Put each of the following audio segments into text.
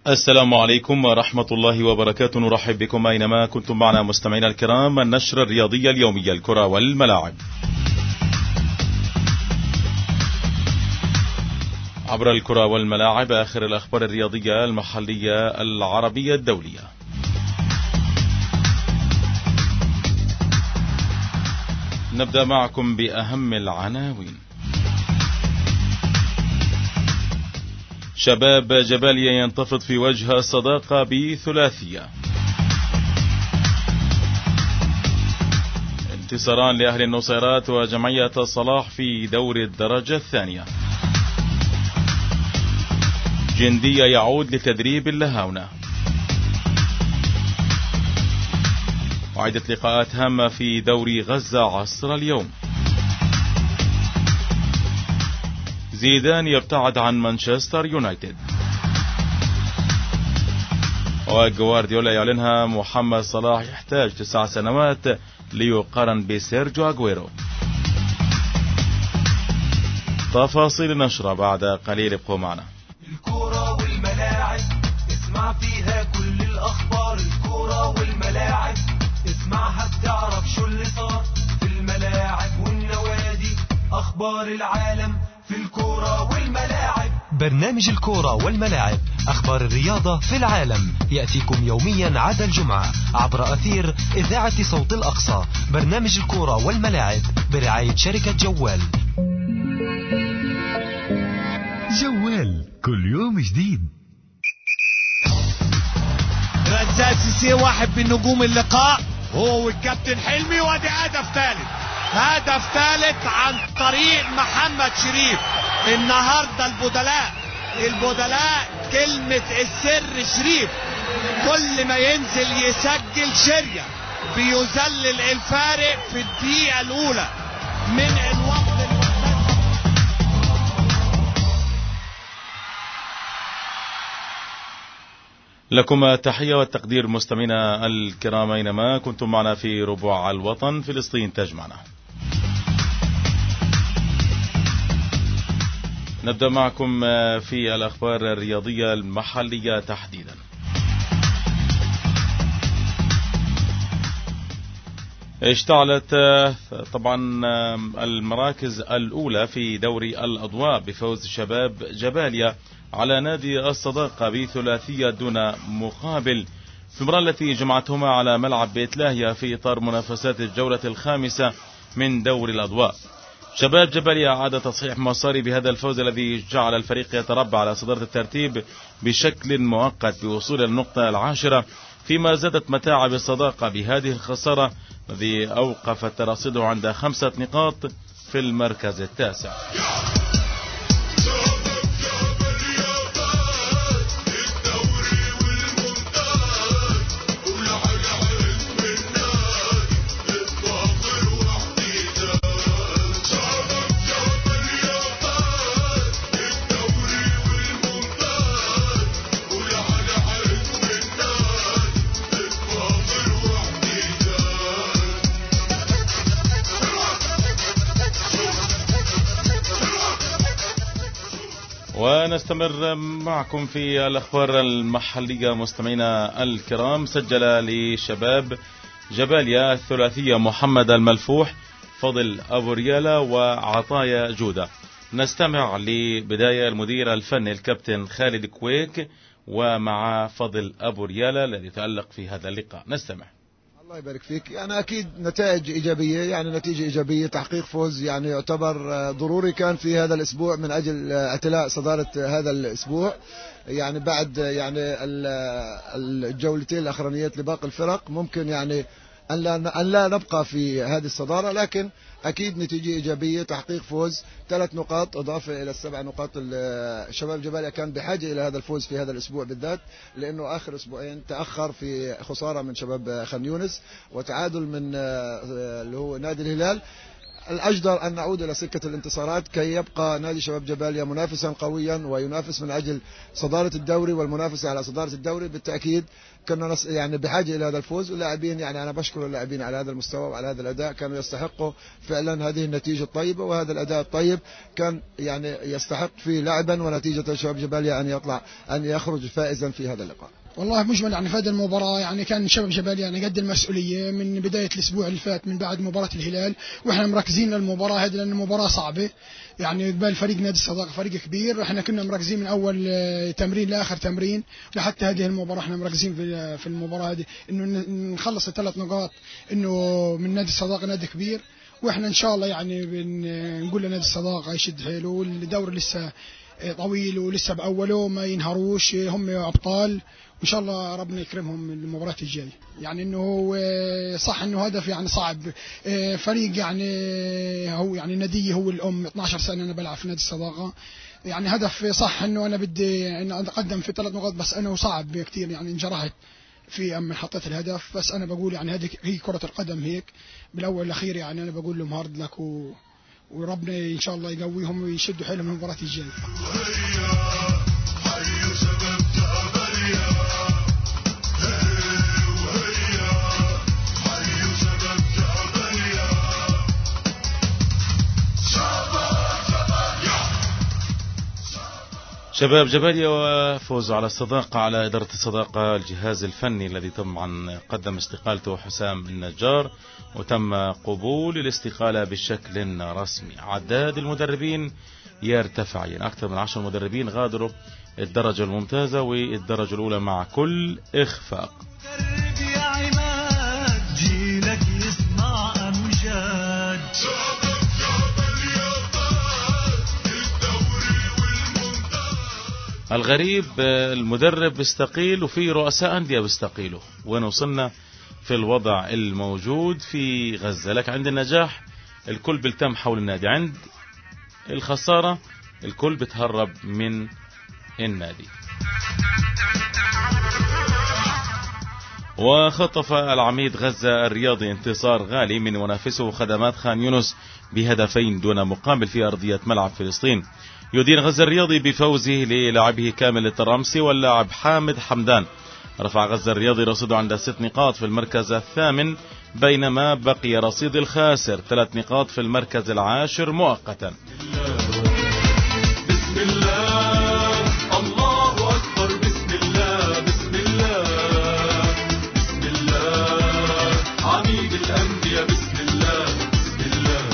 السلام عليكم ورحمة الله وبركاته. نرحب بكم أينما كنتم معنا مستمعينا الكرام. النشرة الرياضية اليومية، الكرة والملاعب، عبر الكرة والملاعب آخر الأخبار الرياضية المحلية العربية الدولية. نبدأ معكم بأهم العناوين. شباب جباليا ينتفض في وجه الصداقة بثلاثية. انتصاران لأهل النصيرات وجمعية الصلاح في دور الدرجة الثانية. جندية يعود لتدريب اللهاونة. وعدة لقاءات هامة في دوري غزة عصر اليوم. زيدان يبتعد عن مانشستر يونايتد. وجوارديولا يعلنها محمد صلاح يحتاج 9 سنوات ليقارن بسيرجيو أغويرو. تفاصيل النشرة بعد قليل، ابقوا معنا. الكرة والملاعب اسمع فيها كل الأخبار. الكرة والملاعب اسمعها بتعرف شو اللي صار في الملاعب والنوادي. أخبار العالم في الكرة والملاعب. برنامج الكرة والملاعب، أخبار الرياضة في العالم، يأتيكم يوميا عدا الجمعة عبر أثير إذاعة صوت الأقصى. برنامج الكرة والملاعب برعاية شركة جوال. جوال كل يوم جديد. رزاق سيسي واحد من نجوم اللقاء هو والكابتن حلمي، وادي هدف ثالث عن طريق محمد شريف. النهارده البدلاء كلمة السر شريف، كل ما ينزل يسجل شرية بيذلل الفارق في الدقيقة الأولى من الوقت. لكم تحية والتقدير مستمعينا الكرام أينما كنتم معنا في ربوع الوطن. فلسطين تجمعنا. نبدأ معكم في الأخبار الرياضية المحلية تحديدا. اشتعلت طبعا المراكز الأولى في دوري الأضواء بفوز شباب جباليا على نادي الصداقة بثلاثية دون مقابل في المباراة التي جمعتهما على ملعب بيت لاهيا في إطار منافسات الجولة الخامسة من دوري الأضواء. شباب جباليا عاد تصحيح مساري بهذا الفوز الذي جعل الفريق يتربع على صدارة الترتيب بشكل مؤقت بوصول النقطة 10، فيما زادت متاعب الصداقة بهذه الخسارة الذي أوقف ترصيده عند 5 نقاط في المركز التاسع. ونستمر معكم في الأخبار المحلية مستمعينا الكرام. سجل لشباب جباليا الثلاثية محمد الملفوح، فضل أبو ريالة وعطايا جودة. نستمع لبداية المدير الفني الكابتن خالد كويك ومع فضل أبو ريالة الذي تألق في هذا اللقاء. نستمع. الله يبارك فيك. يعني أكيد نتائج إيجابية، يعني نتيجة إيجابية، تحقيق فوز يعني يعتبر ضروري كان في هذا الأسبوع من أجل اعتلاء صدارة هذا الأسبوع، يعني بعد يعني الجولتين الأخرانيات لباقي الفرق ممكن يعني أن لا نبقى في هذه الصدارة، لكن أكيد نتيجة إيجابية، تحقيق فوز 3 نقاط إضافة إلى ال7 نقاط. الشباب جباليا كان بحاجة إلى هذا الفوز في هذا الأسبوع بالذات، لأنه آخر أسبوعين تأخر في خسارة من شباب خان يونس وتعادل من اللي هو نادي الهلال. الأجدر أن نعود إلى سكة الانتصارات كي يبقى نادي شباب جباليا منافسا قويا وينافس من أجل صدارة الدوري والمنافسة على صدارة الدوري. بالتأكيد كنا يعني بحاجة إلى هذا الفوز، واللاعبين يعني أنا بشكر اللاعبين على هذا المستوى وعلى هذا الأداء، كانوا يستحقوا فعلا هذه النتيجة الطيبة وهذا الأداء الطيب، كان يعني يستحق فيه لعبا ونتيجة شباب جباليا أن يخرج فائزا في هذا اللقاء. والله مجمل يعني في هذه المباراة يعني كان شباب جباليا يعني قد المسؤولية من بداية الأسبوع اللي فات من بعد مباراة الهلال، وإحنا مركزين للمباراة هذه لأن المباراة صعبة، يعني قبل فريق نادي الصداقة فريق كبير، إحنا كنا مركزين من أول تمرين لآخر تمرين لحتى هذه المباراة، إحنا مركزين في المباراة هذه إنه نخلص ال3 نقاط، إنه من نادي الصداقة نادي كبير، وإحنا إن شاء الله يعني بنقول لنادي الصداقة يشد حيله، والدوري لسه طويل ولسه بأوله ما ينهروش، هم أبطال وإن شاء الله ربنا يكرمهم المباراة الجاية. يعني إنه صح إنه هدف يعني صعب، فريق يعني هو يعني نادي هو الأم 12 سنة أنا بلعب في نادي الصداقة، يعني هدف صح إنه أنا بدي إن أتقدم في 3 نقاط، بس أنا صعب كتير يعني انجرحت في أما حطيت الهدف، بس أنا بقول يعني هذه هي كرة القدم هيك بالأول والأخير، يعني أنا بقول لهم هارد لك وربنا إن شاء الله يقويهم ويشدوا حيلهم المباراة الجاية. شباب جباليا وفوز على الصداقة على إدارة الصداقة. الجهاز الفني الذي طبعا قدم استقالته حسام النجار، وتم قبول الاستقالة بشكل رسمي. عداد المدربين يرتفع، يعني أكثر من 10 مدربين غادروا الدرجة الممتازة والدرجة الأولى مع كل إخفاق. الغريب المدرب بيستقيل وفي رؤساء أندية بيستقيلوا، وين وصلنا في الوضع الموجود في غزة. لك عند النجاح الكل بيلتم حول النادي، عند الخسارة الكل بتهرب من النادي. وخطف العميد غزة الرياضي انتصار غالي من منافسه خدمات خان يونس ب2 دون مقابل في أرضية ملعب فلسطين. يدين غزة الرياضي بفوزه للاعبه كامل الترامسي واللاعب حامد حمدان. رفع غزة الرياضي رصيده عند 6 نقاط في المركز الثامن، بينما بقي رصيد الخاسر 3 نقاط في المركز العاشر مؤقتا. بسم الله الله أكبر، بسم الله بسم الله بسم الله عميد الأنبياء، بسم الله بسم الله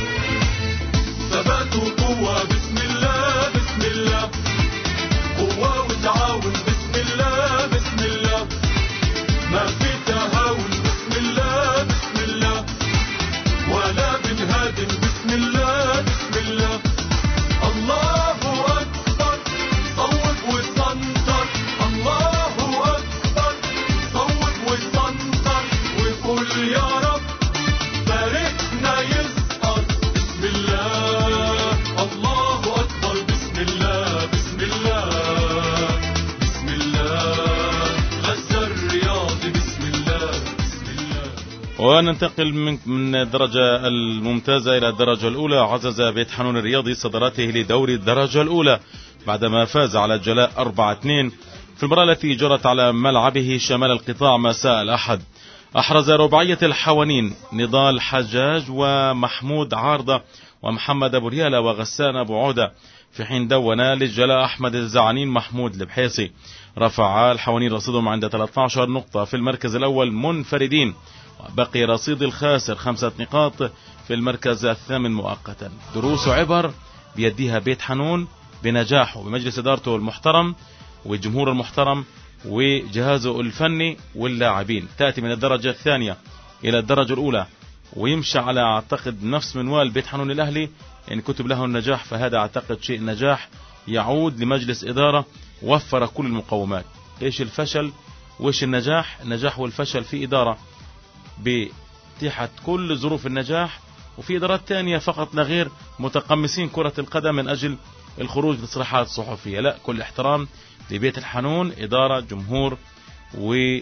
ثبات وقوة، بسم الله بسم الله قوة وتعاون، بسم الله بسم الله ما في تهاون، بسم الله بسم الله ولا بنهادم، بسم الله بسم الله الله أكبر صوب وسنطر، الله أكبر صوب وسنطر وقول يا رب باركنا يسقط، بسم الله الله أكبر، بسم الله بسم الله بسم الله غزة الرياضي، بسم الله بسم الله. وننتقل من الدرجة الممتازة إلى الدرجة الأولى. عزز بيت حنون الرياضي صدارته لدوري الدرجة الأولى بعدما فاز على الجلاء 4-2 في المباراة التي جرت على ملعبه شمال القطاع مساء الأحد. أحرز رباعية الحوانين نضال حجاج ومحمود عارضة ومحمد أبو ريالة وغسان أبو عودة، في حين دون للجلاء أحمد الزعانين محمود البحيصي. رفع الحوانين رصيدهم عند 13 نقطة في المركز الأول منفردين، وبقي رصيد الخاسر 5 نقاط في المركز الثامن مؤقتا. دروس وعبر بيديها بيت حنون بنجاحه بمجلس إدارته المحترم والجمهور المحترم وجهازه الفني واللاعبين. تأتي من الدرجة الثانية إلى الدرجة الأولى ويمشي على أعتقد نفس منوال بيت حنون الأهلي، إن كتب له النجاح فهذا أعتقد شيء نجاح يعود لمجلس إدارة وفر كل المقومات. إيش الفشل وإيش النجاح؟ النجاح والفشل في إدارة بتحت كل ظروف النجاح، وفي إدارات تانية فقط لا غير متقمصين كرة القدم من أجل الخروج بتصريحات صحفية. لا، كل احترام لبيت الحنون، إدارة، جمهور،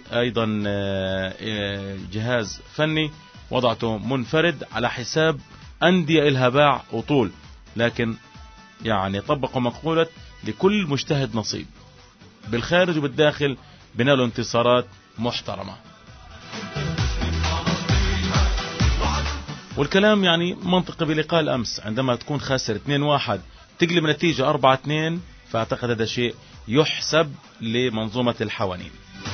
وأيضا جهاز فني وضعته منفرد على حساب أندية إلها باع وطول، لكن يعني طبقوا مقولة لكل مجتهد نصيب، بالخارج وبالداخل بنالوا انتصارات محترمة. والكلام يعني منطقي بلقاء الأمس، عندما تكون خاسر 2-1 تقلب نتيجة 4-2، فأعتقد هذا شيء يحسب لمنظومة الحوانين.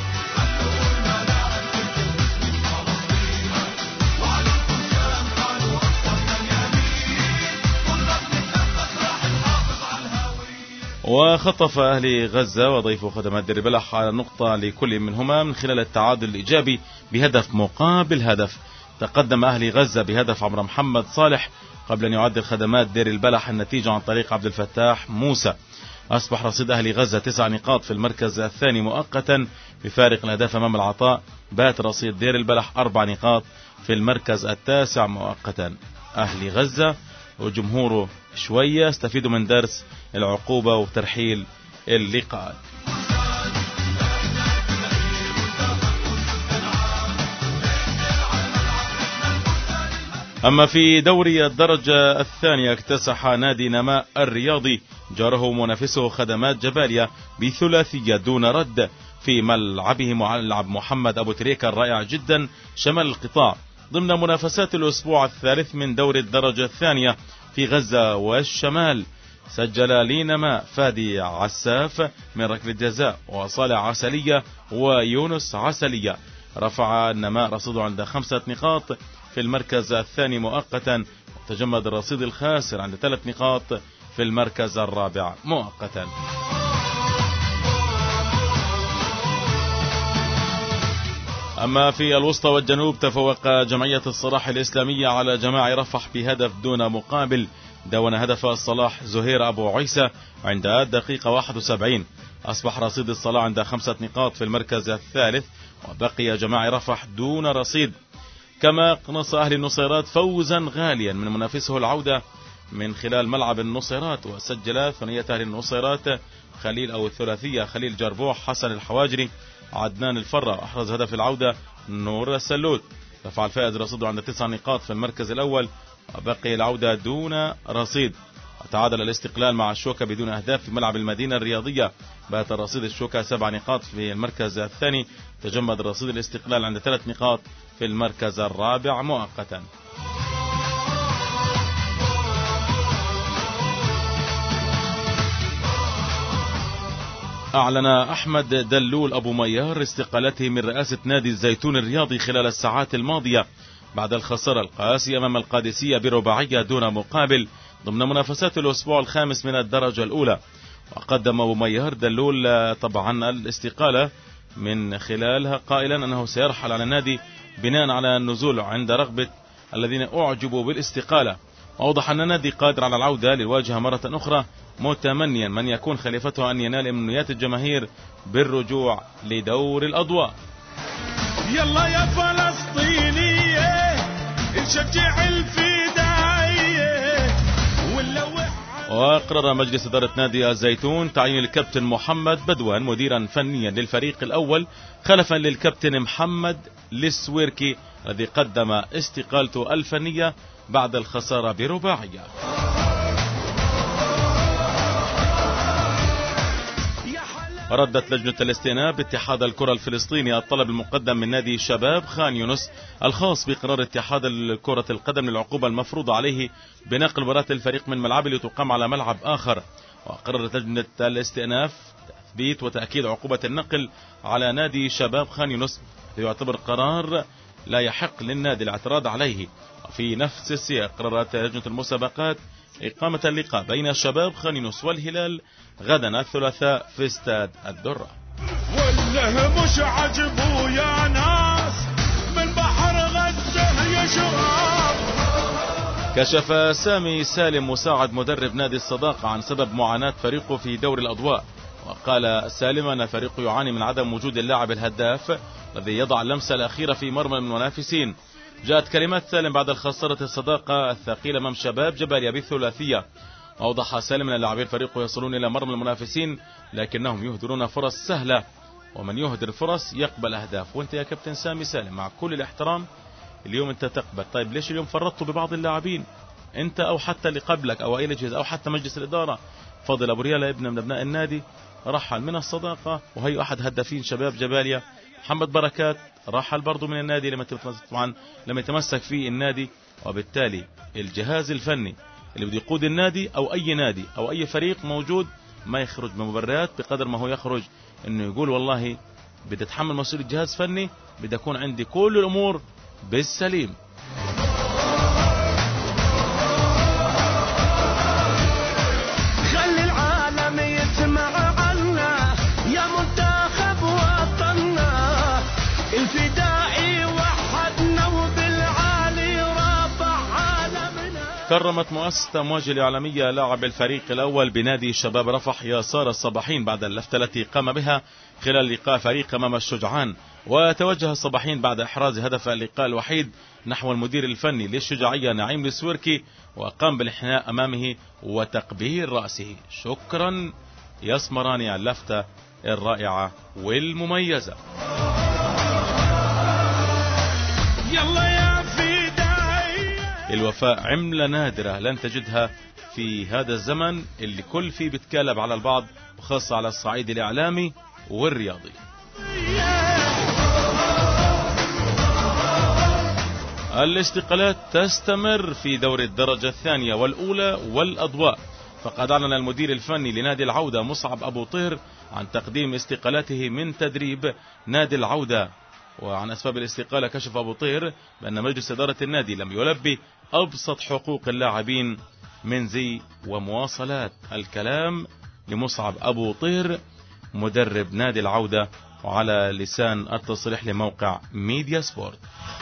وخطف أهلي غزة وضيفوا خدمات دير البلح على نقطة لكل منهما من خلال التعادل الإيجابي بهدف مقابل هدف. تقدم أهلي غزة بهدف عمر محمد صالح قبل أن يعدل خدمات دير البلح النتيجة عن طريق عبد الفتاح موسى. أصبح رصيد أهلي غزة 9 نقاط في المركز الثاني مؤقتا بفارق الأهداف أمام العطاء. بات رصيد دير البلح 4 نقاط في المركز التاسع مؤقتا. أهلي غزة وجمهوره شوية استفيدوا من درس العقوبة وترحيل اللقاء. أما في دوري الدرجة الثانية اكتسح نادي نماء الرياضي جاره منافسه خدمات جباليا بثلاثية دون رد في ملعبه ملعب محمد أبو تريكة الرائع جدا شمال القطاع ضمن منافسات الأسبوع الثالث من دوري الدرجة الثانية في غزة والشمال. سجل لنماء فادي عساف من ركلة جزاء وصالح عسلية ويونس عسلية. رفع النماء رصيده عند 5 نقاط في المركز الثاني مؤقتا، وتجمد الرصيد الخاسر عند 3 نقاط في المركز الرابع مؤقتا. أما في الوسطى والجنوب تفوق جمعية الصلاح الإسلامية على جماعة رفح بهدف دون مقابل. دون هدف الصلاح زهير أبو عيسى عند الدقيقة 71. أصبح رصيد الصلاح عند 5 نقاط في المركز الثالث، وبقي جماعة رفح دون رصيد. كما قنص أهل النصيرات فوزا غاليا من منافسه العودة من خلال ملعب النصيرات، وسجل ثنية أهل النصيرات خليل أو الثلاثية خليل جربوح حسن الحواجري عدنان الفرة. أحرز هدف العودة نور السلوت. رفع الفائز رصيده عند 9 نقاط في المركز الأول، وبقي العودة دون رصيد. تعادل الاستقلال مع الشوكة بدون أهداف في ملعب المدينة الرياضية. بات رصيد الشوكة 7 نقاط في المركز الثاني. تجمد رصيد الاستقلال عند 3 نقاط في المركز الرابع مؤقتا. أعلن أحمد دلول أبو ميار استقالته من رئاسة نادي الزيتون الرياضي خلال الساعات الماضية بعد الخسارة القاسية أمام القادسية برباعية دون مقابل ضمن منافسات الأسبوع الخامس من الدرجة الأولى. وقدم أبو ميار دلول طبعا الاستقالة من خلالها قائلا أنه سيرحل على النادي بناء على النزول عند رغبة الذين أعجبوا بالاستقالة. وأوضح أن النادي قادر على العودة للواجهة مرة أخرى، متمنيا من يكون خليفته أن ينال أمنيات الجماهير بالرجوع لدور الأضواء. يلا يا فلسطينية نشجع الفدائية. وقرر مجلس إدارة نادي الزيتون تعيين الكابتن محمد بدوان مديرا فنيا للفريق الأول خلفا للكابتن محمد للسويركي الذي قدم استقالته الفنية بعد الخسارة برباعية. ردت لجنة الاستئناف باتحاد الكرة الفلسطيني الطلب المقدم من نادي شباب خان يونس الخاص بقرار اتحاد كرة القدم للعقوبة المفروضة عليه بنقل مباراة الفريق من ملعبه لتقام على ملعب آخر. وقررت لجنة الاستئناف تثبيت وتأكيد عقوبة النقل على نادي شباب خان يونس ليعتبر قرار لا يحق للنادي الاعتراض عليه. في نفس السياق قررت لجنة المسابقات إقامة اللقاء بين شباب خان يونس والهلال غدا الثلاثاء في استاد الدرة. والله مش عجبو يا ناس من بحر غزة يا شباب. كشف سامي سالم مساعد مدرب نادي الصداقة عن سبب معاناة فريقه في دور الأضواء. وقال سالم أن فريقه يعاني من عدم وجود اللاعب الهداف الذي يضع اللمسة الأخيرة في مرمى المنافسين. جاءت كلمات سالم بعد الخسارة الصداقة الثقيلة أمام شباب جباليا بالثلاثية. أوضح سالم أن لاعبي الفريق يصلون إلى مرمى المنافسين لكنهم يهدرون فرص سهلة، ومن يهدر فرص يقبل أهداف. وانت يا كابتن سامي سالم مع كل الاحترام اليوم انت تقبل، طيب ليش اليوم فرطتوا ببعض اللاعبين؟ انت او حتى اللي قبلك او اي جهاز او حتى مجلس الاداره. فاضل ابو ريالة ابن من ابناء النادي رحل من الصداقه، وهي احد هدافين شباب جباليا. محمد بركات رحل برضه من النادي لم يتمسك في النادي، وبالتالي الجهاز الفني اللي بده يقود النادي او اي نادي او اي فريق موجود ما يخرج بمبررات بقدر ما هو يخرج انه يقول والله بدي اتحمل مسؤولية جهاز فني، بدي اكون عندي كل الامور بالسليم. خلي العالم يسمع عنا يا منتخب وطننا الفدائي، وحدنا وبالعالي رافع عالمنا. كرمت مؤسسة أمواج الإعلامية لاعب الفريق الأول بنادي شباب رفح ياسار الصباحين بعد اللفتة التي قام بها خلال لقاء فريق أمام الشجعان. وتوجه الصباحين بعد إحراز هدف اللقاء الوحيد نحو المدير الفني للشجاعية نعيم السويركي، وقام بالانحناء أمامه وتقبيل رأسه. شكرا يا اسمراني على اللفتة الرائعة والمميزة. يلا يا فدائي. الوفاء عملة نادرة لن تجدها في هذا الزمن اللي كل فيه بتكالب على البعض، وخاصة على الصعيد الإعلامي والرياضي. الاستقالات تستمر في دور الدرجة الثانية والأولى والأضواء. فقد أعلن المدير الفني لنادي العودة مصعب أبو طهر عن تقديم استقالته من تدريب نادي العودة. وعن أسباب الاستقالة كشف أبو طهر بأن مجلس إدارة النادي لم يلبي أبسط حقوق اللاعبين من زي ومواصلات. الكلام لمصعب أبو طهر مدرب نادي العودة، وعلى لسان التصريح لموقع ميديا سبورت.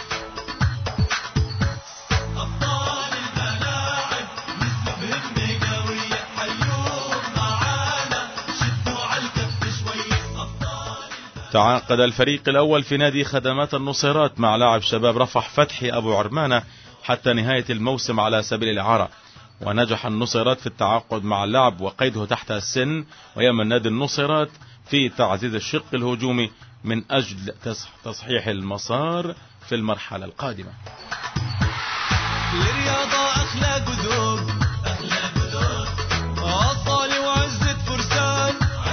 تعاقد الفريق الأول في نادي خدمات النصيرات مع لاعب شباب رفح فتحي أبو عرمانة حتى نهاية الموسم على سبيل الإعارة. ونجح النصيرات في التعاقد مع اللاعب وقيده تحت السن، ويأمل نادي النصيرات في تعزيز الشق الهجومي من أجل تصحيح المسار في المرحلة القادمة. الرياضة أخلاق وذوق، أصالي وعزة فرسان،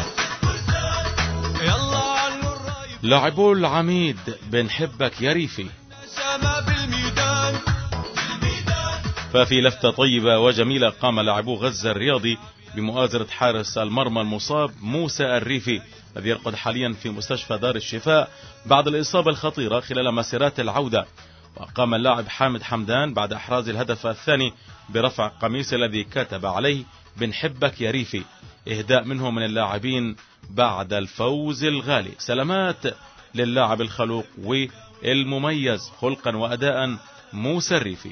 يلا علو الرايب لاعبو العميد بنحبك يا ريفي. شباب الميدان. ففي لفتة طيبة وجميلة قام لاعبو غزة الرياضي بمؤازرة حارس المرمى المصاب موسى الريفي الذي يرقد حاليا في مستشفى دار الشفاء بعد الإصابة الخطيرة خلال مسيرات العودة. وقام اللاعب حامد حمدان بعد إحراز الهدف الثاني برفع قميص الذي كتب عليه بنحبك يا ريفي، إهداء منه من اللاعبين بعد الفوز الغالي. سلامات للاعب الخلوق والمميز خلقا وأداء موسى الريفي.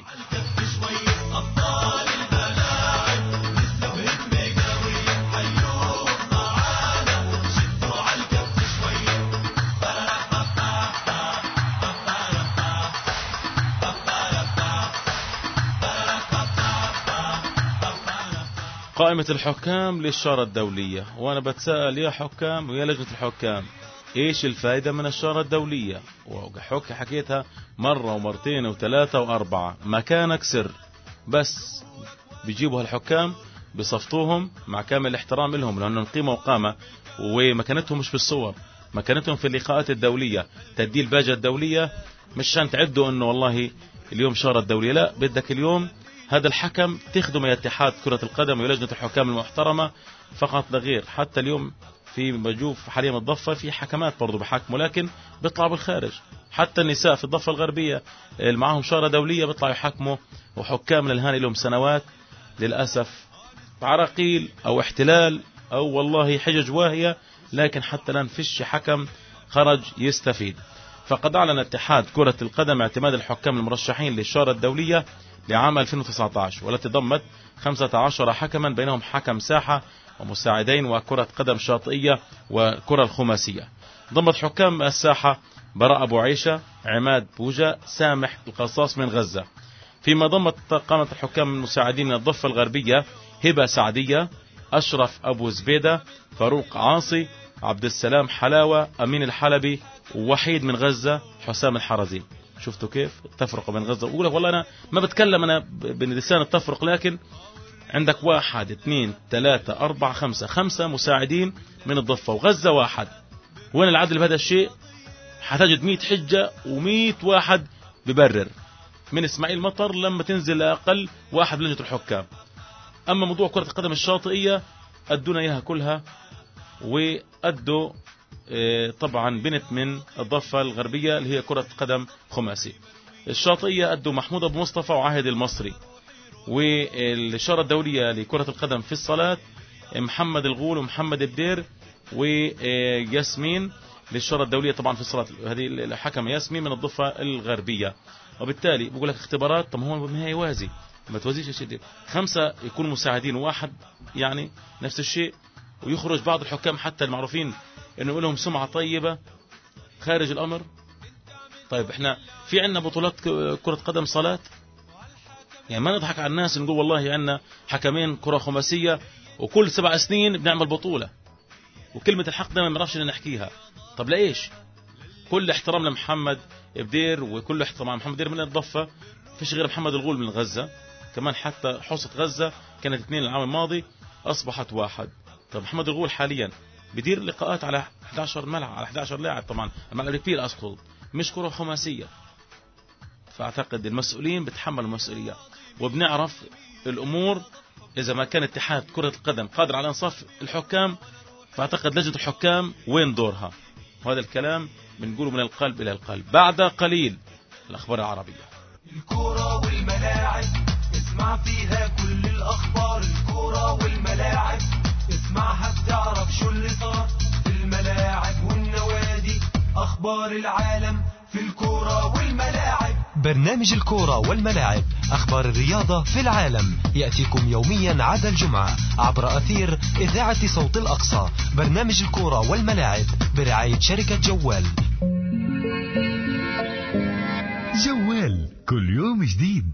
قائمة الحكام للشارة الدولية. وانا بتساءل يا حكام ويا لجنة الحكام، ايش الفائدة من الشارة الدولية؟ حكيتها مرة ومرتين وثلاثة واربعة، مكانك سر. بس بيجيبوا الحكام بصفطوهم مع كامل احترام لهم لانهم قيمة وقامة، ومكانتهم مش بالصور، مكانتهم في اللقاءات الدولية، تدي الباجة الدولية. مش عشان تعدوا انه والله اليوم شارة الدولية، لا، بدك اليوم هذا الحكم تخدم يا اتحاد كرة القدم ولجنة الحكام المحترمة فقط لا غير. حتى اليوم في بجوف حاليا الضفة في حكمات برضو بحكموا، لكن بيطلعوا بالخارج. حتى النساء في الضفة الغربية اللي معهم شارة دولية بيطلعوا يحكموا، وحكام للهان لهم سنوات للأسف عراقيل أو احتلال أو والله حجج واهية، لكن حتى الآن فيش حكم خرج يستفيد. فقد أعلن اتحاد كرة القدم اعتماد الحكام المرشحين للشارة الدولية لعام 2019، والتي ضمت 15 حكما بينهم حكم ساحة ومساعدين وكرة قدم شاطئية وكرة الخماسية. ضمت حكام الساحة براء أبو عيشة، عماد بوجة، سامح القصاص من غزة. فيما ضمت قامت الحكام المساعدين من الضفة الغربية هبة سعدية، أشرف أبو زبيدة، فاروق عاصي، عبد السلام حلاوة، أمين الحلبي، ووحيد من غزة، حسام الحرزي. شفتوا كيف التفرقة بين غزة؟ وأقول لك والله أنا ما بتكلم أنا بلسان التفرق، لكن عندك 1 2 3 4 5 مساعدين من الضفة، وغزة 1. وين العدل بهذا الشيء؟ حتجد 100 حجة و100 واحد ببرر، من إسماعيل مطر لما تنزل أقل واحد بلجنة الحكام. أما موضوع كرة القدم الشاطئية أدونا إياها كلها، وأدوا طبعا بنت من الضفة الغربية اللي هي كرة قدم خماسي. الشاطئية أدوا محمود أبو مصطفى وعاهد المصري، والإشارة الدولية لكرة القدم في الصلاة محمد الغول ومحمد الدير وياسمين للشارة الدولية طبعا في الصلاة. هذه الحكم ياسمين من الضفة الغربية. وبالتالي بقول لك اختبارات، طب هو ما يوازي، ما توازيش الشيء. 5 يكونوا مساعدين وواحد يعني نفس الشيء، ويخرج بعض الحكام حتى المعروفين انه لهم سمعة طيبة خارج الامر. طيب احنا في عندنا بطولات كرة قدم صلاة، يعني ما نضحك على الناس نقول والله عندنا حكمين كرة خماسية وكل 7 سنين بنعمل بطولة، وكلمة الحق دائما ما نعرفش نحكيها. طب لإيش؟ كل احترام لمحمد بدير، وكل احترام محمد بدير من الضفة، فيش غير محمد الغول من غزة كمان، حتى حوصة غزة كانت 2 العام الماضي أصبحت 1. طب محمد الغول حاليا بدير لقاءات على 11 ملعب، على 11 لاعب، طبعا الملعب كبير أصلا، مش كرة خماسية. فأعتقد المسؤولين بتحملوا المسؤولية، وبنعرف الأمور. إذا ما كان اتحاد كرة القدم قادر على إنصاف الحكام، فأعتقد لجنة الحكام وين دورها؟ وهذا الكلام بنقوله من القلب إلى القلب. بعد قليل الأخبار العربية. الكرة والملاعب اسمع فيها كل الأخبار، الكرة والملاعب اسمعها بتعرف شو اللي صار في الملاعب والنوادي، أخبار العالم في الكرة والملاعب. برنامج الكرة والملاعب، أخبار الرياضة في العالم، يأتيكم يوميا عدا الجمعة عبر أثير إذاعة صوت الأقصى. برنامج الكرة والملاعب برعاية شركة جوال. جوال كل يوم جديد.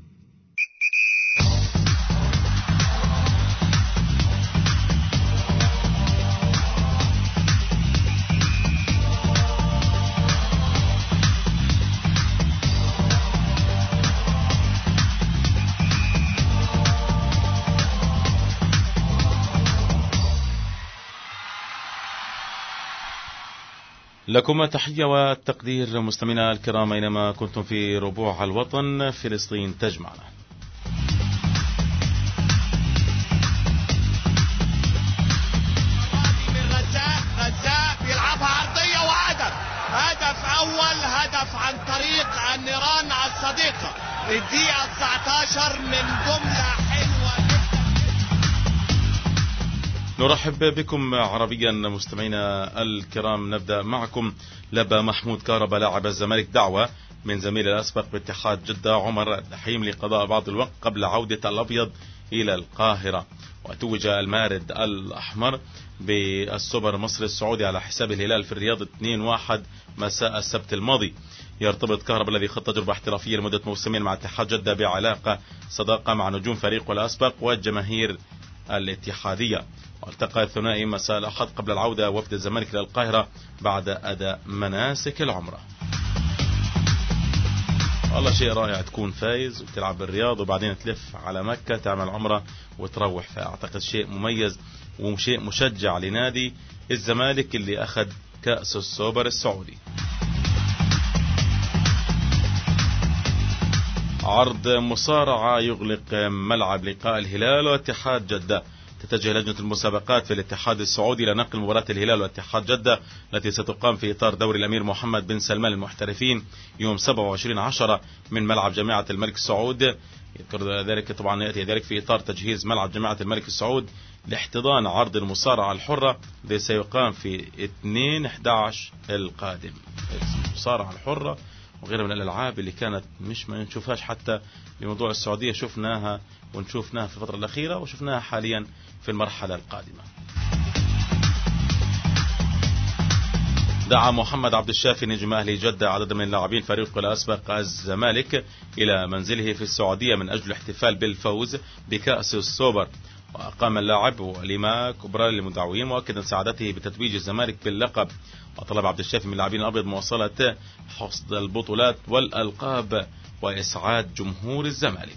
لكم تحية والتقدير مستمعينا الكرام أينما كنتم في ربوع الوطن. فلسطين تجمعنا. غزاء بيلعبها عرضية وهدف، هدف أول، هدف عن طريق النيران الصديقة. الدقيقة 19 من جملة حلوة جدا. نرحب بكم عربيا مستمعينا الكرام. نبدأ معكم. لبى محمود كهربا لاعب الزمالك دعوة من زميله الأسبق باتحاد جدة عمر الدحيم لقضاء بعض الوقت قبل عودة الأبيض إلى القاهرة. وتوج المارد الأحمر بالسوبر مصر السعودي على حساب الهلال في الرياض 2-1 مساء السبت الماضي. يرتبط كهربا الذي خط تجربة احترافية لمدة موسمين مع اتحاد جدة بعلاقة صداقة مع نجوم فريقه الأسبق والجماهير الاتحادية. والتقى الثنائي مساء الأحد قبل العودة وفد الزمالك إلى القاهرة بعد أداء مناسك العمرة. والله شيء رائع تكون فايز وتلعب بالرياض وبعدين تلف على مكة تعمل عمرة وتروح. فأعتقد شيء مميز وشيء مشجع لنادي الزمالك اللي أخذ كأس السوبر السعودي. عرض مصارعة يغلق ملعب لقاء الهلال واتحاد جدة. تتجه لجنة المسابقات في الاتحاد السعودي لنقل مباراة الهلال واتحاد جدة التي ستقام في إطار دوري الأمير محمد بن سلمان المحترفين يوم 27/10 من ملعب جامعة الملك سعود. يذكر ذلك طبعا يأتي ذلك في إطار تجهيز ملعب جامعة الملك سعود لاحتضان عرض المصارعة الحرة الذي سيقام في 2/11 القادم. المصارعة الحرة وغيرها من الألعاب اللي كانت مش ما نشوفهاش حتى بموضوع السعودية، شفناها ونشوفناها في الفترة الأخيرة وشفناها حاليا في المرحلة القادمة. دعا محمد عبد الشافي نجم أهلي جدة عدد من اللاعبين فريقه الأسبق الزمالك إلى منزله في السعودية من أجل الاحتفال بالفوز بكأس السوبر. وأقام اللاعب وليمة كبرى للمدعوين مؤكدا سعادته بتتويج الزمالك باللقب وطلب عبد الشافي من اللاعبين الأبيض مواصلة حصد البطولات والألقاب وإسعاد جمهور الزمالك.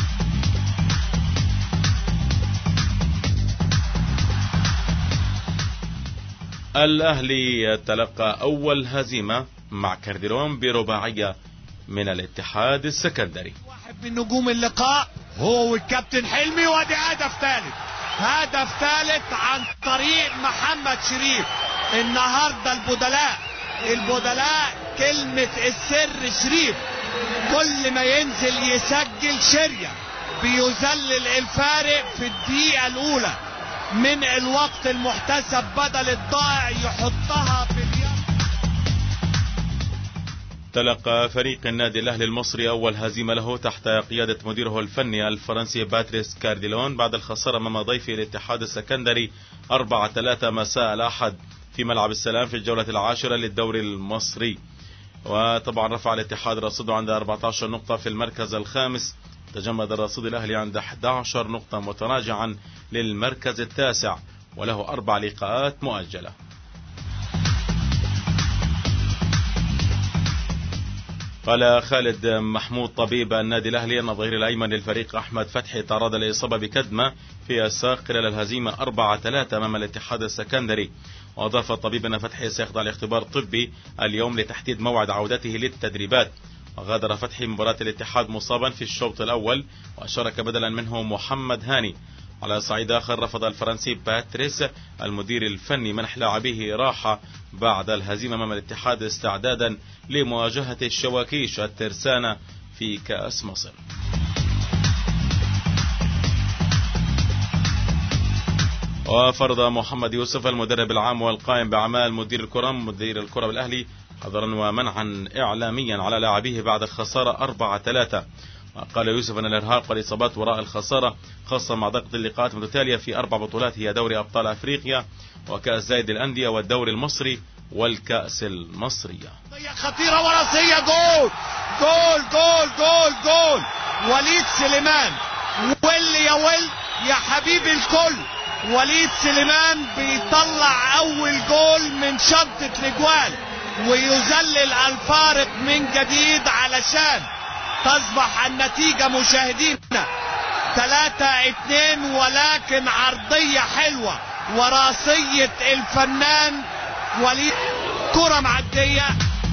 الأهلي يتلقى أول هزيمة مع كارديرون برباعية من الاتحاد السكندري. واحد من نجوم اللقاء هو والكابتن حلمي، وادي هدف ثالث عن طريق محمد شريف. النهارده البدلاء كلمة السر شريف، كل ما ينزل يسجل شرية بيذلل الفارق في الدقيقة الأولى من الوقت المحتسب بدل الضائع يحطها في اليد. تلقى فريق النادي الأهلي المصري أول هزيمة له تحت قيادة مديره الفني الفرنسي باتريس كارديلون بعد الخسارة أمام ضيفه الاتحاد السكندري 4-3 مساء الأحد في ملعب السلام في الجولة العاشرة للدوري المصري. وطبعا رفع الاتحاد رصيده عند 14 نقطة في المركز الخامس، تجمد الرصيد الأهلي عند 11 نقطة متراجعا للمركز التاسع وله 4 لقاءات مؤجلة. قال خالد محمود طبيب النادي الأهلي أن الظهير الأيمن للفريق أحمد فتحي تعرض لإصابة بكدمة في الساق خلال الهزيمة 4-3 أمام الاتحاد السكندري. وأضاف الطبيب أن فتحي سيخضع لاختبار طبي اليوم لتحديد موعد عودته للتدريبات. وغادر فتحي مباراة الاتحاد مصابا في الشوط الأول وشارك بدلا منه محمد هاني. على صعيد آخر رفض الفرنسي باتريس المدير الفني منح لاعبيه راحة بعد الهزيمة أمام الاتحاد استعدادا لمواجهة الشواكيش الترسانة في كأس مصر. وفرض محمد يوسف المدرب العام والقائم بأعمال مدير الكرة بالأهلي حظرا ومنعا إعلاميا على لاعبيه بعد الخسارة 4-3. قال يوسف أن الإرهاق والإصابات وراء الخسارة خاصة مع ضغط اللقاءات المتتالية في 4 بطولات هي دوري أبطال أفريقيا وكأس زايد الأندية والدوري المصري والكأس المصرية. خطيرة وراسية، جول جول جول جول جول وليد سليمان. يا حبيب الكل، وليد سليمان بيطلع أول جول من شنطة الأجوال ويذلل الفارق من جديد علشان تصبح النتيجة مشاهدينا 3-2. ولكن عرضية حلوة وراسية الفنان وليد، كرة معدية.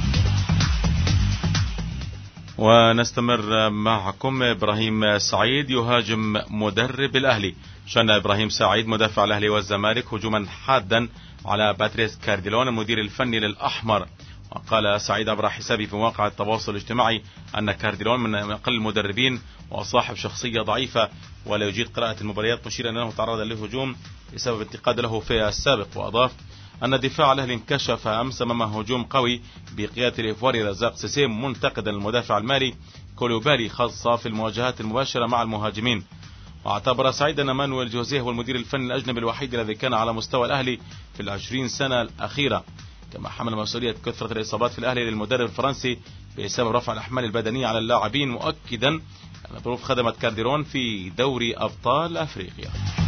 ونستمر معكم. إبراهيم سعيد يهاجم مدرب الأهلي. شن إبراهيم سعيد مدافع الأهلي والزمالك هجوما حادا على باتريس كارديلون المدير الفني للأحمر. وقال سعيد عبر حسابه في مواقع التواصل الاجتماعي أن كارديلون من أقل المدربين وصاحب شخصية ضعيفة ولا يجيد قراءة المباريات، مشيرا أنه تعرض للهجوم بسبب انتقاد له في السابق. وأضاف أن دفاع الأهلي انكشف أمس أمام هجوم قوي بقيادة الإيفواري رزاق سيسيم منتقدا المدافع المالي كولوبالي خاصة في المواجهات المباشرة مع المهاجمين. واعتبر سعيد أن مانويل جوزيه هو المدير الفني الأجنبي الوحيد الذي كان على مستوى الأهلي في 20 سنة الأخيرة، كما حمل مسؤولية كثرة الإصابات في الأهلي للمدرب الفرنسي بسبب رفع الأحمال البدنية على اللاعبين، مؤكدا أن الظروف خدمت كارديرون في دوري أبطال أفريقيا.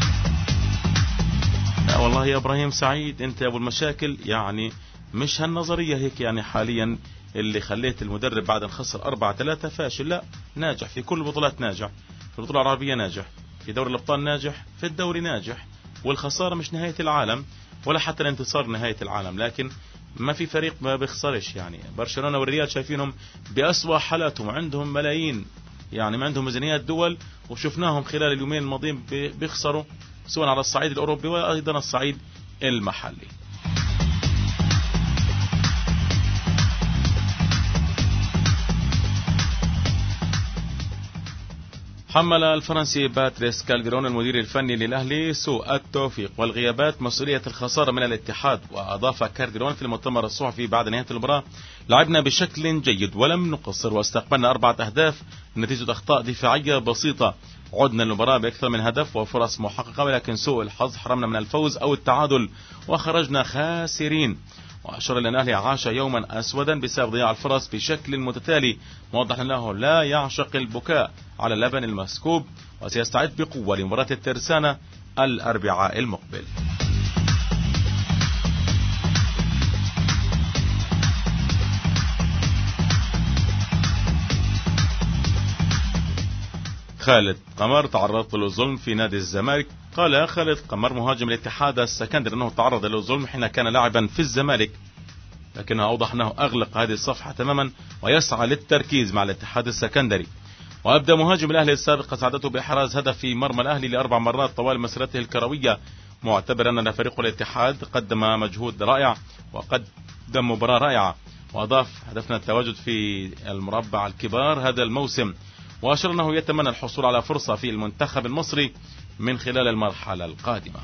لا والله يا إبراهيم سعيد أنت أبو المشاكل، يعني مش هالنظرية هيك يعني حاليا اللي خليت المدرب بعد الخسر 4-3 فاشل. لا، ناجح في كل البطولات، ناجح في البطولة العربية، ناجح في دوري الأبطال، ناجح في الدوري، ناجح. والخسارة مش نهاية العالم ولا حتى الانتصار نهاية العالم، لكن ما في فريق ما بيخسرش. يعني برشلونة والريال شايفينهم بأسوأ حالاتهم، عندهم ملايين، يعني ما عندهم ميزانيات دول، وشفناهم خلال اليومين الماضيين بيخسروا سواء على الصعيد الأوروبي وأيضا الصعيد المحلي. حمل الفرنسي باتريس كارديرون المدير الفني للأهلي سوء التوفيق والغيابات مسؤولية الخسارة من الاتحاد. وأضاف كارديرون في المؤتمر الصحفي بعد نهاية المباراة: لعبنا بشكل جيد ولم نقصر واستقبلنا 4 أهداف نتيجة أخطاء دفاعية بسيطة. عدنا المباراة بأكثر من هدف وفرص محققة، ولكن سوء الحظ حرمنا من الفوز أو التعادل وخرجنا خاسرين. وأشار إلى أن الأهلي عاش يوما أسودا بسبب ضياع الفرص بشكل متتالي، موضح أنه لا يعشق البكاء على اللبن المسكوب وسيستعد بقوة لمباراة الترسانة الأربعاء المقبل. خالد قمر تعرضت للظلم في نادي الزمالك. قال خالد قمر مهاجم الاتحاد السكندري أنه تعرض للظلم حين كان لاعبا في الزمالك، لكنه أوضح أنه أغلق هذه الصفحة تماما ويسعى للتركيز مع الاتحاد السكندري. وأبدأ مهاجم الأهلي السابق سعادته بإحراز هدف في مرمى الأهلي ل4 مرات طوال مسيرته الكروية، معتبر أن فريق الاتحاد قدم مجهود رائع وقدم مباراة رائعة. وأضاف هدفنا التواجد في المربع الكبار هذا الموسم، وأشار أنه يتمنى الحصول على فرصة في المنتخب المصري من خلال المرحلة القادمة.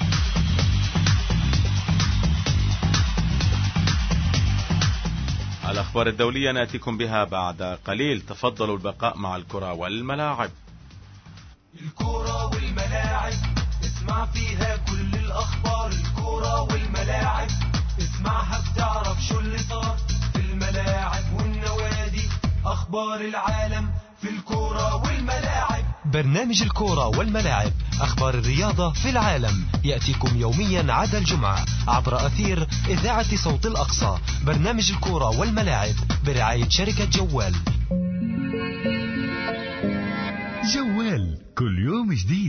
الأخبار الدولية نأتيكم بها بعد قليل، تفضلوا البقاء مع الكرة والملاعب. الكرة والملاعب اسمع فيها كل الأخبار، الكرة والملاعب اسمعها بتعرف شو اللي صار في الملاعب والنوادي، أخبار العالم في الكرة والملاعب. برنامج الكورة والملاعب، أخبار الرياضة في العالم، يأتيكم يوميا عدا الجمعة عبر أثير إذاعة صوت الأقصى. برنامج الكورة والملاعب برعاية شركة جوال. جوال كل يوم جديد.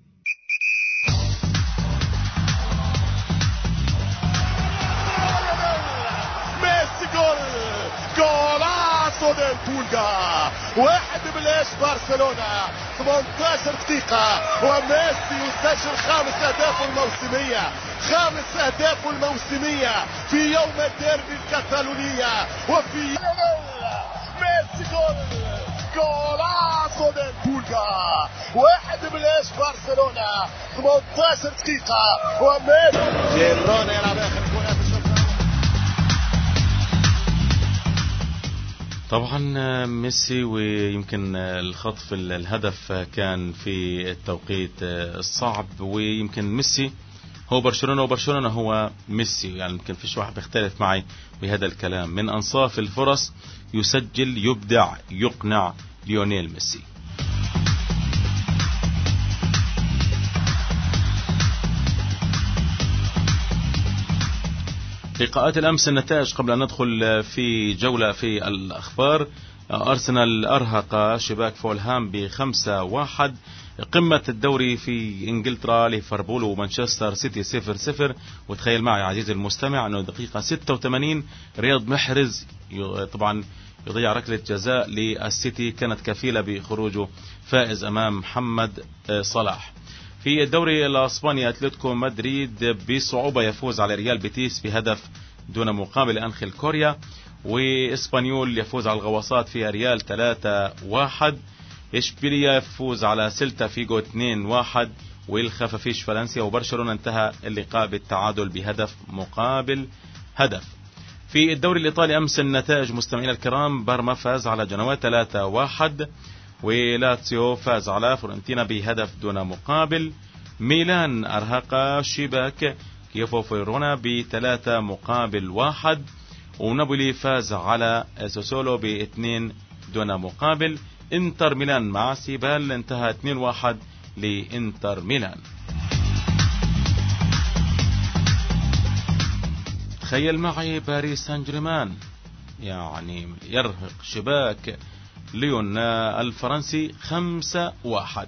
ميسي جول، جولاسو ديل بولغا، 1-0 برشلونة 18 دقيقة وميسي يسجل 5 أهدافه الموسمية، 5 أهدافه الموسمية في يوم الديربي الكتالونية. وفي ميسي جول، جولاسو ديل بولغا، 1-0 برشلونة 18 دقيقة وميسي. جيرون يلعب آخر الكرات. طبعا ميسي، ويمكن الخطف الهدف كان في التوقيت الصعب، ويمكن ميسي هو برشلونة وبرشلونة هو ميسي، يعني يمكن فيش واحد بيختلف معي بهذا الكلام. من أنصاف الفرص يسجل، يبدع، يقنع ليونيل ميسي. لقاءات الأمس النتائج قبل أن ندخل في جولة في الأخبار. أرسنال أرهق شباك فولهام ب5-1. قمة الدوري في إنجلترا ليفربول ومانشستر سيتي 0-0. وتخيل معي عزيزي المستمع أنه دقيقة 86 رياض محرز طبعا يضيع ركلة جزاء للسيتي كانت كفيلة بخروجه فائز أمام محمد صلاح. في الدوري الاسباني اتلتيكو مدريد بصعوبة يفوز على ريال بيتيس بهدف دون مقابل أنخيل كوريا. وإسبانيول يفوز على الغواصات في ريال 3-1. إشبيلية يفوز على سيلتا فيجو 2-1. والخفافيش فالنسيا. وبرشلونة انتهى اللقاء بالتعادل بهدف مقابل هدف. في الدوري الإيطالي أمس النتائج مستمعين الكرام: بارما فاز على جنوا 3-1. ولاتسيو فاز على فورنتينا بهدف دون مقابل. ميلان أرهق شباك كيوفو فيرونا ب3-1. ونابولي فاز على سوسولو ب2 دون مقابل. انتر ميلان مع سيبال انتهى 2-1 لإنتر ميلان. تخيل معي باريس سان جيرمان يعني يرهق شباك ليون الفرنسي 5-1.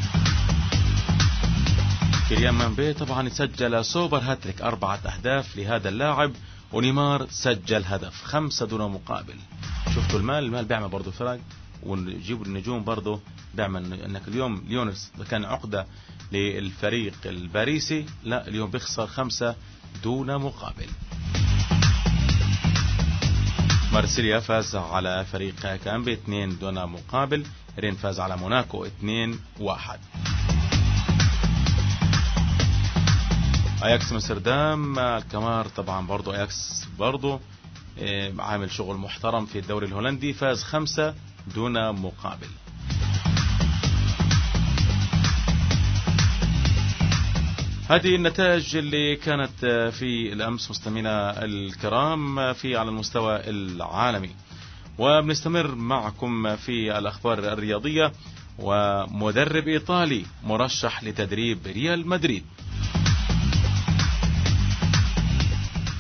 كيليان مبابي طبعا يسجل سوبر هاتريك 4 أهداف لهذا اللاعب. ونيمار سجل هدف 5 دون مقابل. شفتوا المال بيعمل برضو فرق، ونجيب النجوم برضو بيعمل. انك اليوم ليونس كان عقدة للفريق الباريسي، لا اليوم بيخسر 5 دون مقابل. مارسيليا فاز على فريق كان ب2 دون مقابل. رين فاز على موناكو 2-1. اياكس امستردام الكمار طبعا برضو اياكس برضو عامل شغل محترم في الدوري الهولندي، فاز 5 دون مقابل. هذه النتائج اللي كانت في الأمس مستمعينا الكرام في على المستوى العالمي. وبنستمر معكم في الأخبار الرياضية. ومدرب إيطالي مرشح لتدريب ريال مدريد.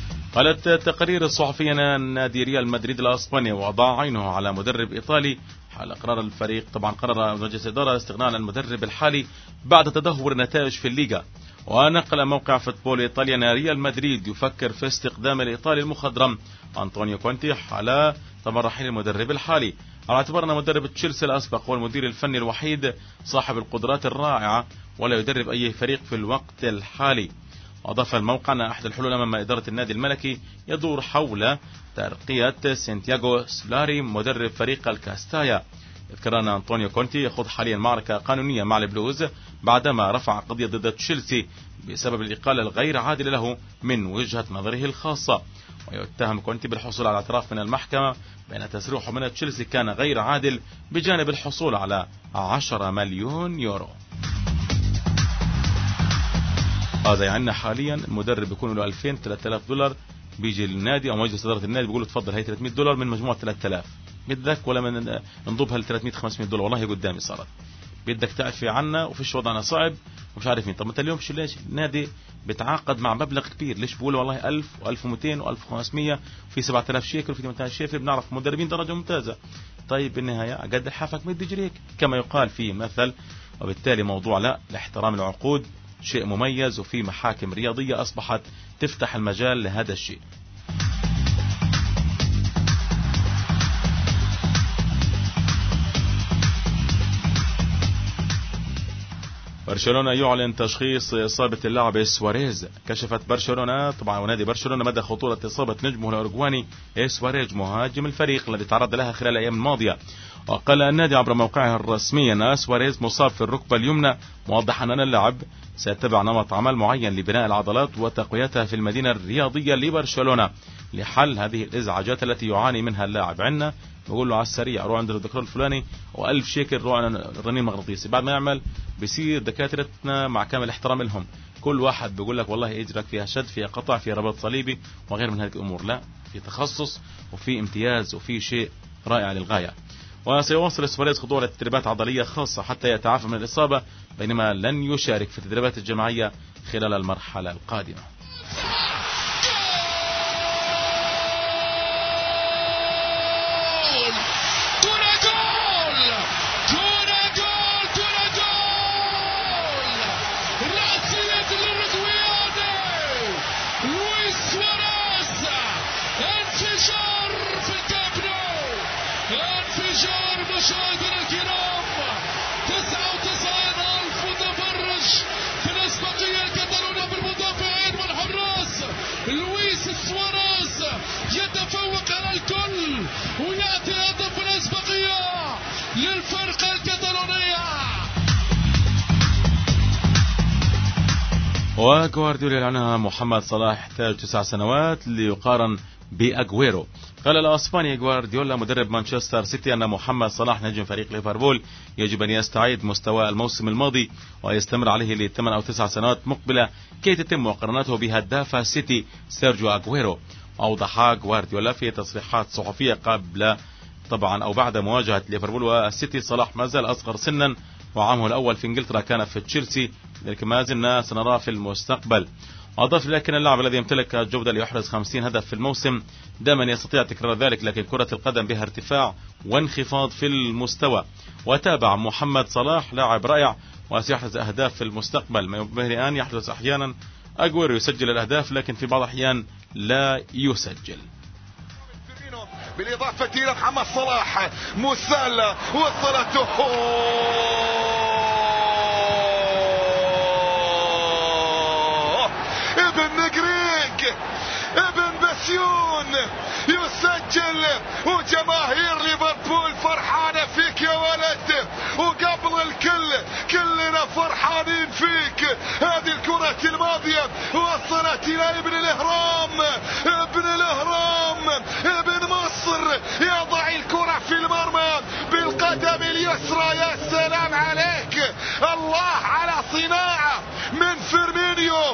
قالت تقارير الصحفيين أن نادي ريال مدريد الأسباني وضع عينه على مدرب إيطالي على قرار الفريق. طبعا قرر مجلس الإدارة استغناء عن المدرب الحالي بعد تدهور النتائج في الليغا. ونقل موقع فوتبول إيطاليا أن ريال مدريد يفكر في استخدام الإيطالي المخضرم أنطونيو كونتي على طبعا رحيل المدرب الحالي، على اعتبار أن مدرب تشيلسي الأسبق هو المدير الفني الوحيد صاحب القدرات الرائعة ولا يدرب أي فريق في الوقت الحالي. أضاف الموقع أن أحد الحلول أمام إدارة النادي الملكي يدور حول ترقية سانتياغو سولاري مدرب فريق الكاستايا. يذكر أن أنطونيو كونتي يخوض حاليا معركة قانونية مع البلوز بعدما رفع قضية ضد تشيلسي بسبب الإقالة الغير عادلة له من وجهة نظره الخاصة. ويتهم كونتي بالحصول على اعتراف من المحكمة بأن تسريحه من تشيلسي كان غير عادل بجانب الحصول على 10 مليون يورو. هذا يعني حاليا المدرب بيكون له 2000-3000 دولار، بيجي النادي او مجلس اداره النادي بيقول له تفضل هي 300 دولار من مجموعه 3000 بدك ولا من نضبها ل 300-500 دولار. والله قدامي صارت بدك تعفي عنا وفيش وضعنا صعب ومش عارف مين. طب ما انت اليوم شو ليش النادي بتعاقد مع مبلغ كبير؟ ليش بيقولوا والله 1000 و1200 و1500 في 7000 شيكل وفي 8000 شيكل؟ بنعرف مدربين درجه ممتازه. طيب بالنهايه قد حافك مد يجريك كما يقال في مثل. وبالتالي موضوع لا لاحترام العقود شيء مميز، وفي محاكم رياضية أصبحت تفتح المجال لهذا الشيء. برشلونة يعلن تشخيص إصابة اللاعب سواريز. كشفت برشلونة طبعا ونادي برشلونة مدى خطورة إصابة نجمه الأورجواني سواريز مهاجم الفريق الذي تعرض لها خلال الأيام الماضية. وقال النادي عبر موقعه الرسمي أن سواريز مصاب في الركبة اليمنى، موضحا أن اللاعب سيتبع نمط عمل معين لبناء العضلات وتقويتها في المدينة الرياضية لبرشلونة لحل هذه الإزعاجات التي يعاني منها اللاعب. عنا بقول له على السريع روح عند الدكتور الفلاني و1000 شيكل روح عند الرنين المغناطيسي. بعد ما يعمل بيصير دكاترتنا مع كامل احترام لهم كل واحد بيقول لك والله اجرك فيها شد فيها قطع فيها رباط صليبي وغير من هذه الامور. لا، في تخصص وفي امتياز وفي شيء رائع للغاية. وسيواصل سواريز خضوع لتدريبات عضلية خاصة حتى يتعافى من الإصابة، بينما لن يشارك في التدريبات الجماعية خلال المرحلة القادمة. مشاهدينا الكرام 99,000 متفرج في الاسبقية الكتالونية بالمدافعين والحراس. لويس سواريز يتفوق على الكل ويأتي هدف الاسبقية للفرقة الكتالونية. وغوارديولا عنها محمد صلاح يحتاج 9 سنوات ليقارن بأغويرو. قال الاسباني غوارديولا مدرب مانشستر سيتي ان محمد صلاح نجم فريق ليفربول يجب ان يستعيد مستوى الموسم الماضي ويستمر عليه ل8 أو 9 سنوات مقبله كي تتم مقارنته بهداف سيتي سيرجيو أغويرو. اوضح غوارديولا في تصريحات صحفيه قبل طبعا او بعد مواجهه ليفربول والسيتي صلاح ما زال اصغر سنا وعامه الاول في انجلترا كان في تشيلسي، لكن ما زلنا سنراه في المستقبل. أضاف لكن اللاعب الذي يمتلك الجودة ليحرز 50 هدف في الموسم دائما يستطيع تكرار ذلك، لكن كرة القدم بها ارتفاع وانخفاض في المستوى. وتابع محمد صلاح لاعب رائع وسيحرز أهداف في المستقبل، ما ينبغي الآن يحدث أحيانا أغويرو يسجل الأهداف لكن في بعض الأحيان لا يسجل. بالإضافة إلى محمد صلاح مسلة وصلته ابن نجريك ابن بسيون يسجل وجماهير ليفربول فرحانة فيك يا ولد، وقبل الكل كلنا فرحانين فيك. هذه الكرة الماضية وصلت إلى ابن الإهرام، ابن الإهرام ابن مصر يضع الكرة في المرمى بالقدم اليسرى. يا سلام عليك، الله على صناعة من فيرمينيو.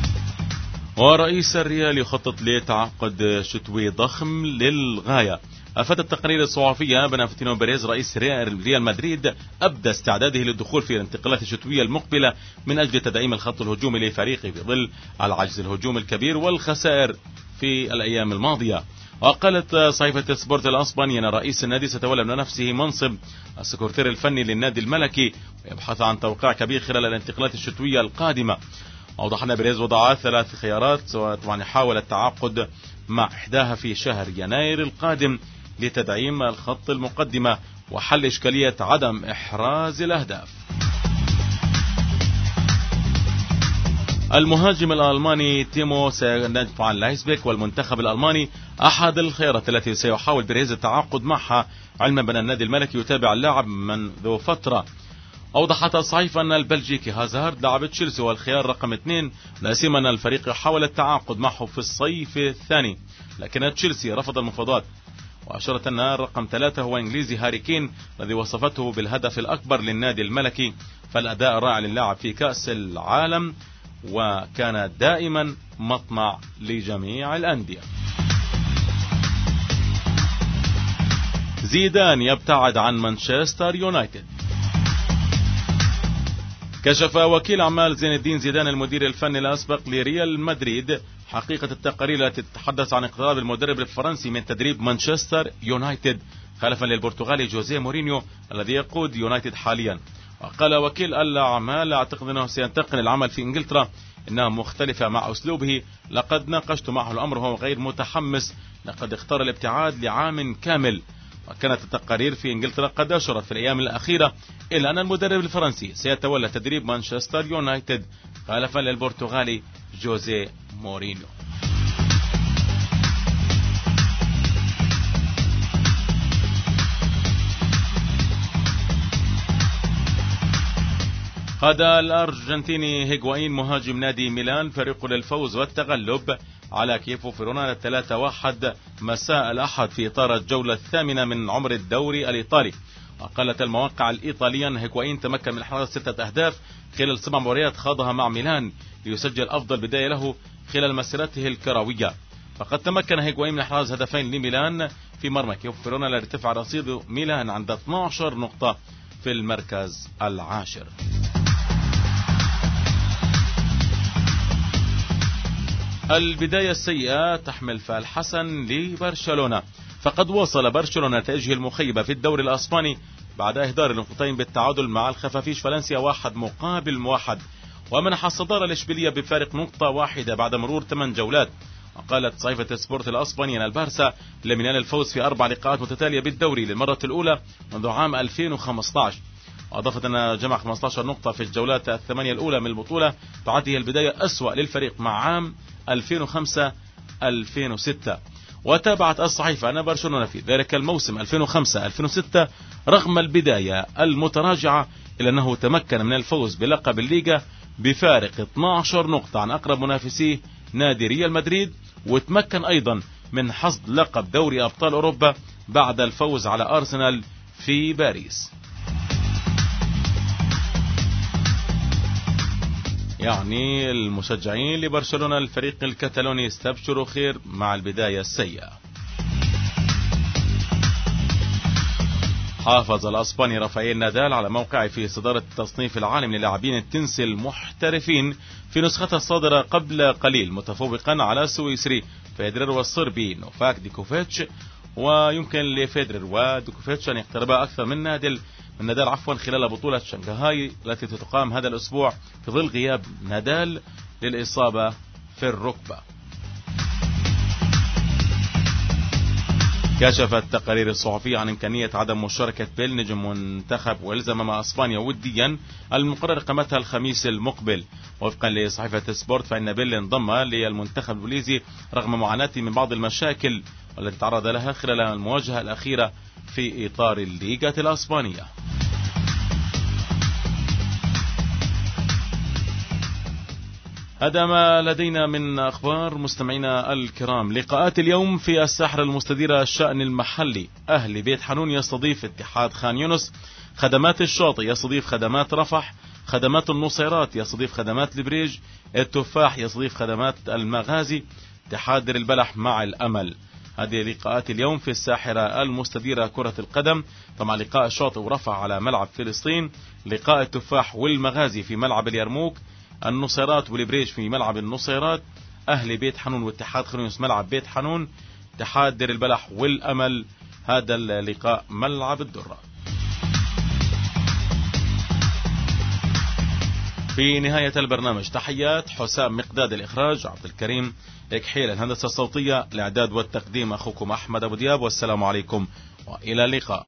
ورئيس الريال يخطط لتعاقد شتوي ضخم للغاية. أفادت التقارير الصحفية بأن فلورنتينو بيريز رئيس ريال مدريد أبدى استعداده للدخول في الانتقالات الشتوية المقبلة من أجل تدعيم الخط الهجومي لفريقه في ظل العجز الهجومي الكبير والخسائر في الأيام الماضية. وقالت صحيفة سبورت الأسبانية أن رئيس النادي سيتولى من نفسه منصب السكرتير الفني للنادي الملكي ويبحث عن توقيع كبير خلال الانتقالات الشتوية القادمة. أوضح أن بيريز وضع 3 خيارات، وطبعا يحاول التعاقد مع إحداها في شهر يناير القادم لتدعيم الخط المقدمة وحل إشكالية عدم إحراز الأهداف. المهاجم الألماني تيمو طبعا لايسبيك والمنتخب الألماني أحد الخيارات التي سيحاول بيريز التعاقد معها، علما بأن النادي الملكي يتابع اللاعب منذ فترة. أوضحت الصحيفة أن البلجيكي هازارد لاعب تشيلسي والخيار رقم 2، لا سيما أن الفريق حاول التعاقد معه في الصيف الثاني لكن تشيلسي رفض المفاوضات. وأشرت أن رقم 3 هو إنجليزي هاري كين الذي وصفته بالهدف الأكبر للنادي الملكي، فالأداء الرائع للاعب في كأس العالم وكان دائما مطمع لجميع الأندية. زيدان يبتعد عن مانشستر يونايتد. كشف وكيل أعمال زين الدين زيدان المدير الفني الأسبق لريال مدريد حقيقة التقارير التي تتحدث عن اقتراب المدرب الفرنسي من تدريب مانشستر يونايتد خلفا للبرتغالي جوزيه مورينيو الذي يقود يونايتد حاليا. وقال وكيل الأعمال: أعتقد أنه سينتقل العمل في إنجلترا، إنها مختلفة مع أسلوبه، لقد ناقشت معه الأمر وهو غير متحمس، لقد اختار الابتعاد لعام كامل. وكانت التقارير في إنجلترا قد أشرت في الأيام الأخيرة إلى أن المدرب الفرنسي سيتولى تدريب مانشستر يونايتد خلفا للبرتغالي جوزيه مورينيو. قاد الأرجنتيني هيغوايين مهاجم نادي ميلان فريقه للفوز والتغلب على كييفو فيرونا 3-1 مساء الأحد في إطار الجولة 8 من عمر الدوري الإيطالي. وقالت المواقع الإيطالية أن هيغوايين تمكن من إحراز 6 أهداف خلال 7 مباريات خاضها مع ميلان ليسجل أفضل بداية له خلال مسيرته الكروية. فقد تمكن هيغوايين من إحراز هدفين لميلان في مرمى كييفو فيرونا ليرتفع رصيد ميلان عند 12 نقطة في المركز العاشر. البداية السيئة تحمل فعل حسن لبرشلونة، فقد وصل برشلونة نتائجه المخيبة في الدوري الأسباني بعد إهدار النقطتين بالتعادل مع الخفافيش فالنسيا 1-1، ومنح الصدارة الإشبيلية بفارق نقطة واحدة بعد مرور 8 جولات. وقالت صحيفة سبورت الأسبانية أن البارسا لم ينال الفوز في 4 لقاءات متتالية بالدوري للمرة الأولى منذ عام 2015. وأضافت أن جمع 15 نقطة في الجولات 8 الأولى من البطولة، تعد هي البداية أسوأ للفريق مع عام 2005-2006. وتابعت الصحيفة أن برشلونة في ذلك الموسم 2005-2006 رغم البداية المتراجعة إلا أنه تمكن من الفوز بلقب الليغا بفارق 12 نقطة عن أقرب منافسيه نادي ريال مدريد، وتمكن أيضا من حصد لقب دوري أبطال أوروبا بعد الفوز على أرسنال في باريس. يعني المشجعين لبرشلونة الفريق الكتالوني استبشروا خير مع البداية السيئة. حافظ الأسباني رافائيل نادال على موقعه في صدارة التصنيف العالمي للاعبين التنس المحترفين في نسختها الصادرة قبل قليل، متفوقا على السويسري فيدرر والصربي نوفاك ديكوفيتش. ويمكن لفيدرر وديكوفيتش أن يقتربا أكثر من نادال خلال بطولة شنغهاي التي تقام هذا الأسبوع في ظل غياب نادال للإصابة في الركبة. كشفت تقارير الصحفية عن إمكانية عدم مشاركة بيل نجم منتخب ويلزم مع أسبانيا وديا المقرر إقامتها الخميس المقبل. وفقا لصحيفة سبورت فإن بيل انضم للمنتخب الإنجليزي رغم معاناته من بعض المشاكل التي تعرض لها خلال المواجهة الأخيرة في إطار الليغة الأسبانية. هذا ما لدينا من أخبار مستمعينا الكرام. لقاءات اليوم في الساحرة المستديرة الشأن المحلي: أهلي بيت حنون يستضيف اتحاد خان يونس، خدمات الشاطئ يستضيف خدمات رفح، خدمات النصيرات يستضيف خدمات البريج، التفاح يستضيف خدمات المغازي، اتحاد دير البلح مع الأمل. هذه لقاءات اليوم في الساحرة المستديرة كرة القدم. طبعا لقاء الشاطئ ورفح على ملعب فلسطين، لقاء التفاح والمغازي في ملعب اليرموك، النصيرات والبريج في ملعب النصيرات، أهلي بيت حنون واتحاد خريونس ملعب بيت حنون، اتحاد دير البلح والأمل هذا اللقاء ملعب الدرة. في نهاية البرنامج تحيات حسام مقداد، الإخراج عبد الكريم إكحيل، الهندسة الصوتية، الإعداد والتقديم أخوكم أحمد أبو دياب، والسلام عليكم وإلى اللقاء.